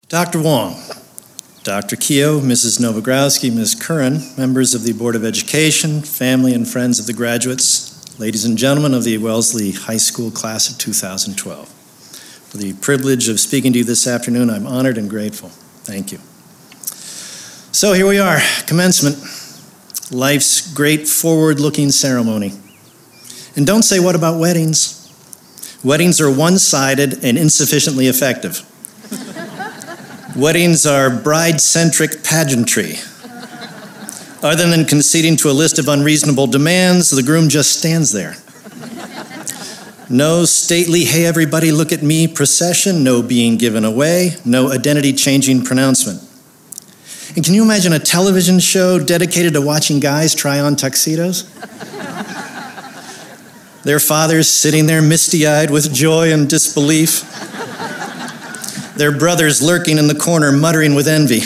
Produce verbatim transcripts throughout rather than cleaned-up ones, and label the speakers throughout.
Speaker 1: Doctor Wong, Doctor Keogh, Missus Nowogrodzki, Miz Curran, members of the Board of Education, family and friends of the graduates, ladies and gentlemen of the Wellesley High School class of two thousand twelve. For the privilege of speaking to you this afternoon, I'm honored and grateful. Thank you. So here we are, commencement, life's great forward-looking ceremony. And don't say, what about weddings? Weddings are one-sided and insufficiently effective. Weddings are bride-centric pageantry. Other than conceding to a list of unreasonable demands, the groom just stands there. No stately, hey everybody look at me procession, no being given away, no identity-changing pronouncement. And can you imagine a television show dedicated to watching guys try on tuxedos? Their fathers sitting there misty-eyed with joy and disbelief. Their brothers lurking in the corner, muttering with envy.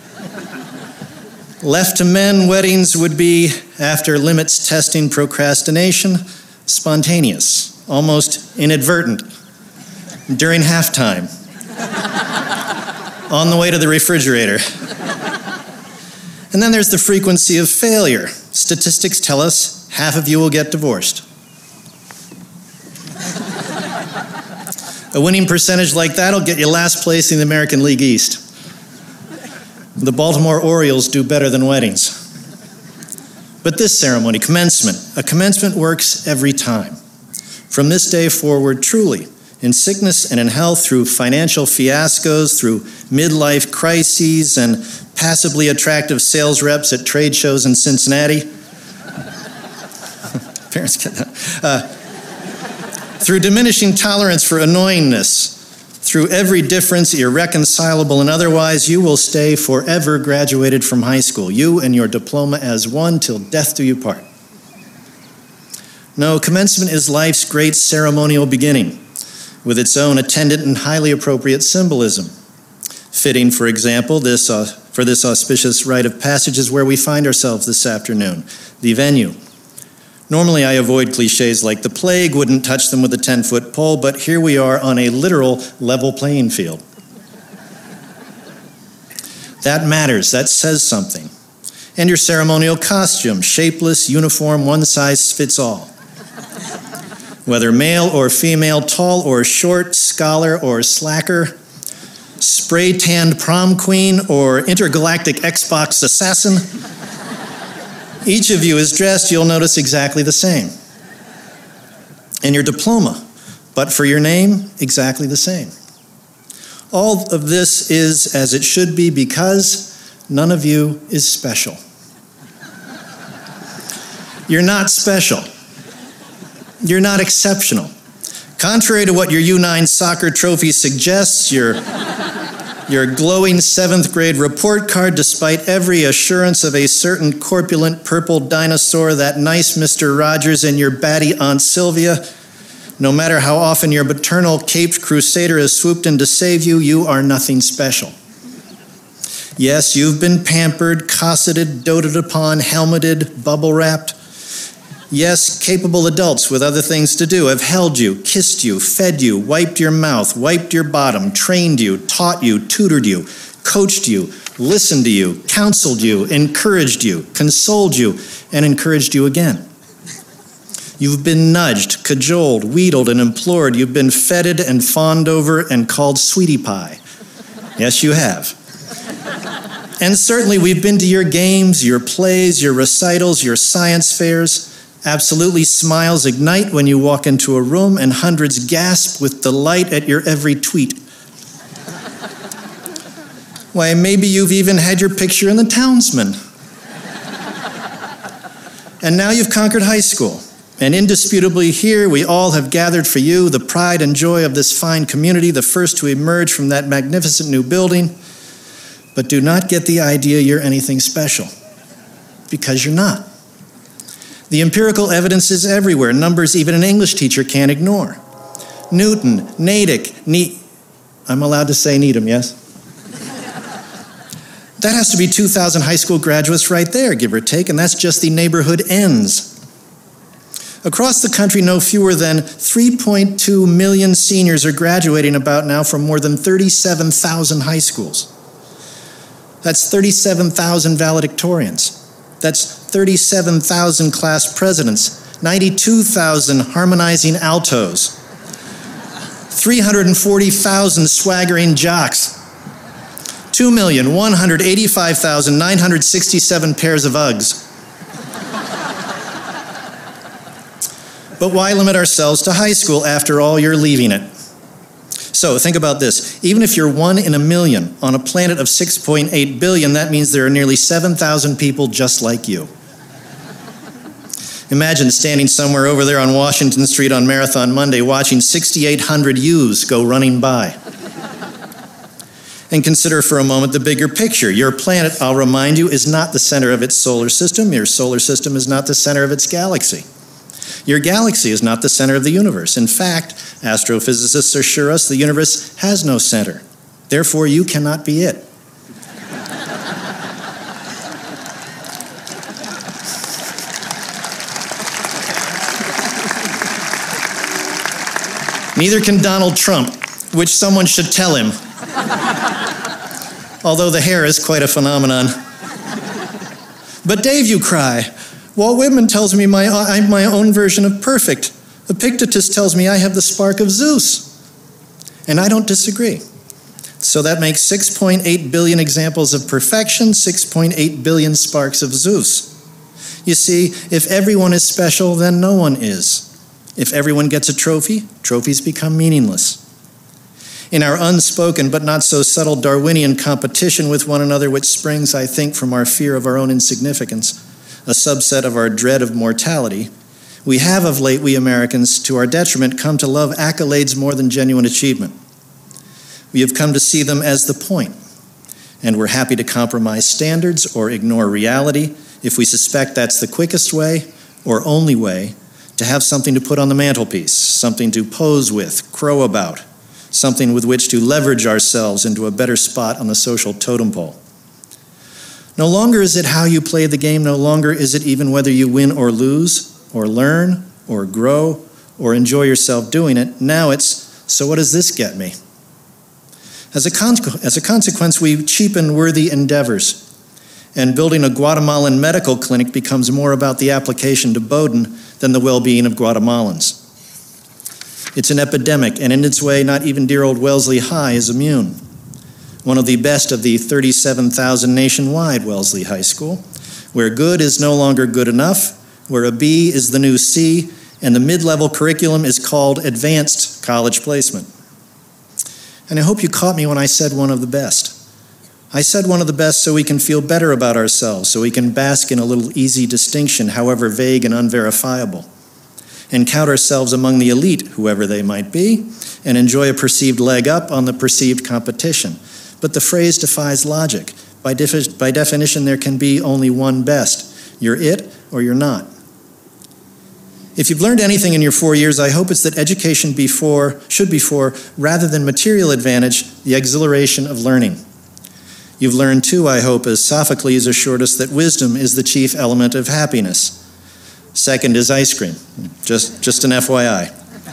Speaker 1: Left to men, weddings would be, after limits testing procrastination, spontaneous, almost inadvertent, during halftime, on the way to the refrigerator. And then there's the frequency of failure. Statistics tell us half of you will get divorced. A winning percentage like that will get you last place in the American League East. The Baltimore Orioles do better than weddings. But this ceremony, commencement, a commencement works every time. From this day forward, truly, in sickness and in health, through financial fiascos, through midlife crises, and passably attractive sales reps at trade shows in Cincinnati. Parents get that. Uh, Through diminishing tolerance for annoyingness, through every difference, irreconcilable and otherwise, you will stay forever graduated from high school, you and your diploma as one till death do you part. No, commencement is life's great ceremonial beginning, with its own attendant and highly appropriate symbolism. Fitting, for example, this uh, for this auspicious rite of passage is where we find ourselves this afternoon, the venue. Normally, I avoid cliches like the plague wouldn't touch them with a ten-foot pole, but here we are on a literal level playing field. That matters. That says something. And your ceremonial costume, shapeless, uniform, one size fits all. Whether male or female, tall or short, scholar or slacker, spray-tanned prom queen or intergalactic Xbox assassin, each of you is dressed, you'll notice, exactly the same. And your diploma, but for your name, exactly the same. All of this is as it should be because none of you is special. You're not special. You're not exceptional. Contrary to what your U nine soccer trophy suggests, your, your glowing seventh grade report card, despite every assurance of a certain corpulent purple dinosaur, that nice Mister Rogers and your batty Aunt Sylvia, no matter how often your maternal caped crusader has swooped in to save you, you are nothing special. Yes, you've been pampered, cosseted, doted upon, helmeted, bubble-wrapped. Yes, capable adults with other things to do have held you, kissed you, fed you, wiped your mouth, wiped your bottom, trained you, taught you, tutored you, coached you, listened to you, counseled you, encouraged you, consoled you, and encouraged you again. You've been nudged, cajoled, wheedled, and implored. You've been feted and fawned over and called sweetie pie. Yes, you have. And certainly we've been to your games, your plays, your recitals, your science fairs. Absolutely, smiles ignite when you walk into a room, and hundreds gasp with delight at your every tweet. Why, maybe you've even had your picture in the Townsman. And now you've conquered high school. And indisputably here we all have gathered for you, the pride and joy of this fine community, the first to emerge from that magnificent new building. But do not get the idea you're anything special, because you're not. The empirical evidence is everywhere, numbers even an English teacher can't ignore. Newton, Natick, Ne- I'm allowed to say Needham, yes? That has to be two thousand high school graduates right there, give or take, and that's just the neighborhood ends. Across the country, no fewer than three point two million seniors are graduating about now from more than thirty-seven thousand high schools. That's thirty-seven thousand valedictorians. That's thirty-seven thousand class presidents, ninety-two thousand harmonizing altos, three hundred forty thousand swaggering jocks, two million one hundred eighty-five thousand nine hundred sixty-seven pairs of Uggs. But why limit ourselves to high school? After all, you're leaving it. So think about this. Even if you're one in a million on a planet of six point eight billion, that means there are nearly seven thousand people just like you. Imagine standing somewhere over there on Washington Street on Marathon Monday watching sixty-eight hundred yous go running by. And consider for a moment the bigger picture. Your planet, I'll remind you, is not the center of its solar system. Your solar system is not the center of its galaxy. Your galaxy is not the center of the universe. In fact, astrophysicists assure us the universe has no center. Therefore, you cannot be it. Neither can Donald Trump, which someone should tell him. Although the hair is quite a phenomenon. But Dave, you cry. Walt Whitman tells me my, I'm my own version of perfect. Epictetus tells me I have the spark of Zeus. And I don't disagree. So that makes six point eight billion examples of perfection, six point eight billion sparks of Zeus. You see, if everyone is special, then no one is. If everyone gets a trophy, trophies become meaningless. In our unspoken but not so subtle Darwinian competition with one another, which springs, I think, from our fear of our own insignificance, a subset of our dread of mortality, we have of late, we Americans, to our detriment, come to love accolades more than genuine achievement. We have come to see them as the point, and we're happy to compromise standards or ignore reality if we suspect that's the quickest way or only way to have something to put on the mantelpiece, something to pose with, crow about, something with which to leverage ourselves into a better spot on the social totem pole. No longer is it how you play the game, no longer is it even whether you win or lose, or learn, or grow, or enjoy yourself doing it. Now it's, so what does this get me? As a, con- as a consequence, we cheapen worthy endeavors, and building a Guatemalan medical clinic becomes more about the application to Bowdoin than the well-being of Guatemalans. It's an epidemic, and in its way, not even dear old Wellesley High is immune. One of the best of the thirty-seven thousand nationwide Wellesley High School, where good is no longer good enough, where a B is the new C, and the mid-level curriculum is called advanced college placement. And I hope you caught me when I said one of the best. I said one of the best so we can feel better about ourselves, so we can bask in a little easy distinction, however vague and unverifiable, and count ourselves among the elite, whoever they might be, and enjoy a perceived leg up on the perceived competition. But the phrase defies logic. By, defi- by definition, there can be only one best. You're it or you're not. If you've learned anything in your four years, I hope it's that education before, should be for, rather than material advantage, the exhilaration of learning. You've learned too, I hope, as Sophocles assured us, that wisdom is the chief element of happiness. Second is ice cream. Just, just an F Y I.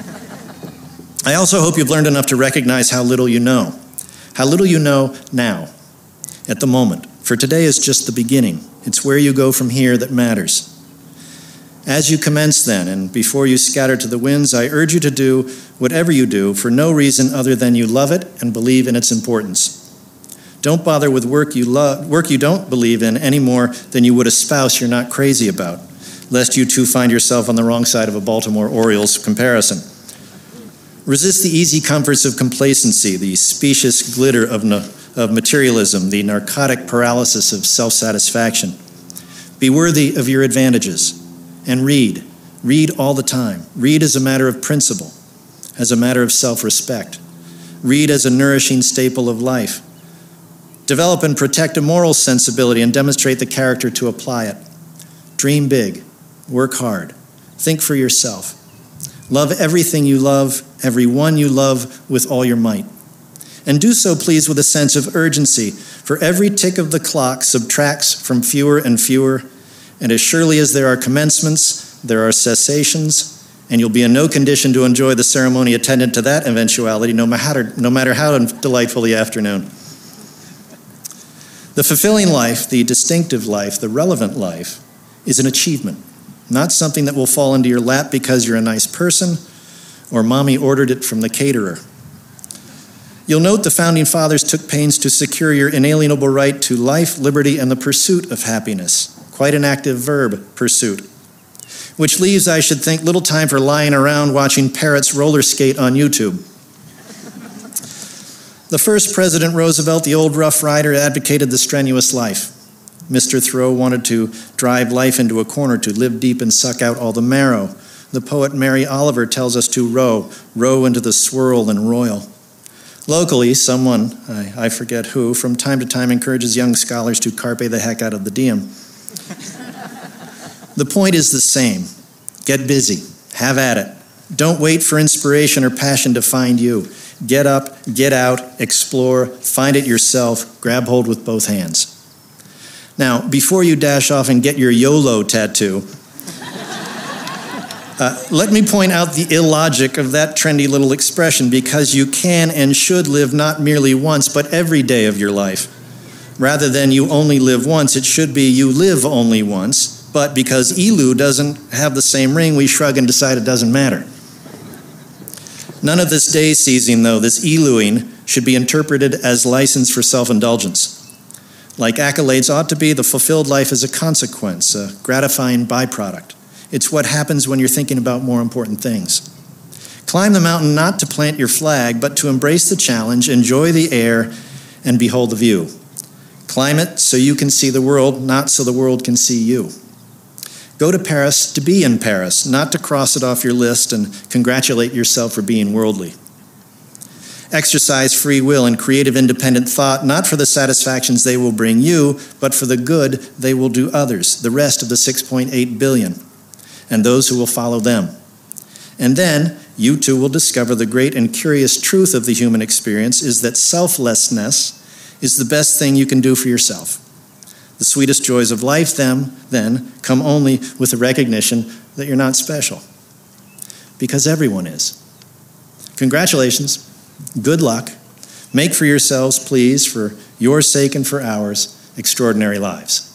Speaker 1: I also hope you've learned enough to recognize how little you know. How little you know now, at the moment. For today is just the beginning. It's where you go from here that matters. As you commence then, and before you scatter to the winds, I urge you to do whatever you do for no reason other than you love it and believe in its importance. Don't bother with work you love, work you don't believe in any more than you would a spouse you're not crazy about, lest you too find yourself on the wrong side of a Baltimore Orioles comparison. Resist the easy comforts of complacency, the specious glitter of, no, of materialism, the narcotic paralysis of self-satisfaction. Be worthy of your advantages, and read. Read all the time. Read as a matter of principle, as a matter of self-respect. Read as a nourishing staple of life. Develop and protect a moral sensibility and demonstrate the character to apply it. Dream big. Work hard. Think for yourself. Love everything you love, everyone you love with all your might. And do so, please, with a sense of urgency, for every tick of the clock subtracts from fewer and fewer, and as surely as there are commencements, there are cessations, and you'll be in no condition to enjoy the ceremony attendant to that eventuality, no matter, no matter how delightful the afternoon. The fulfilling life, the distinctive life, the relevant life, is an achievement, not something that will fall into your lap because you're a nice person or mommy ordered it from the caterer. You'll note the Founding Fathers took pains to secure your inalienable right to life, liberty, and the pursuit of happiness. Quite an active verb, pursuit. Which leaves, I should think, little time for lying around watching parrots roller skate on YouTube. The first President Roosevelt, the old Rough Rider, advocated the strenuous life. Mister Thoreau wanted to drive life into a corner, to live deep and suck out all the marrow. The poet Mary Oliver tells us to row, row into the swirl and roil. Locally, someone, I, I forget who, from time to time encourages young scholars to carpe the heck out of the diem. The point is the same. Get busy. Have at it. Don't wait for inspiration or passion to find you. Get up, get out, explore, find it yourself, grab hold with both hands. Now, before you dash off and get your YOLO tattoo, Uh, let me point out the illogic of that trendy little expression, because you can and should live not merely once, but every day of your life. Rather than you only live once, it should be you live only once, but because E L U doesn't have the same ring, we shrug and decide it doesn't matter. None of this day seizing, though, this E-L-Uing, should be interpreted as license for self-indulgence. Like accolades ought to be, the fulfilled life is a consequence, a gratifying byproduct. It's what happens when you're thinking about more important things. Climb the mountain not to plant your flag, but to embrace the challenge, enjoy the air, and behold the view. Climb it so you can see the world, not so the world can see you. Go to Paris to be in Paris, not to cross it off your list and congratulate yourself for being worldly. Exercise free will and creative independent thought, not for the satisfactions they will bring you, but for the good they will do others, the rest of the six point eight billion. And those who will follow them. And then you too will discover the great and curious truth of the human experience is that selflessness is the best thing you can do for yourself. The sweetest joys of life, then, then come only with the recognition that you're not special. Because everyone is. Congratulations. Good luck. Make for yourselves, please, for your sake and for ours, extraordinary lives.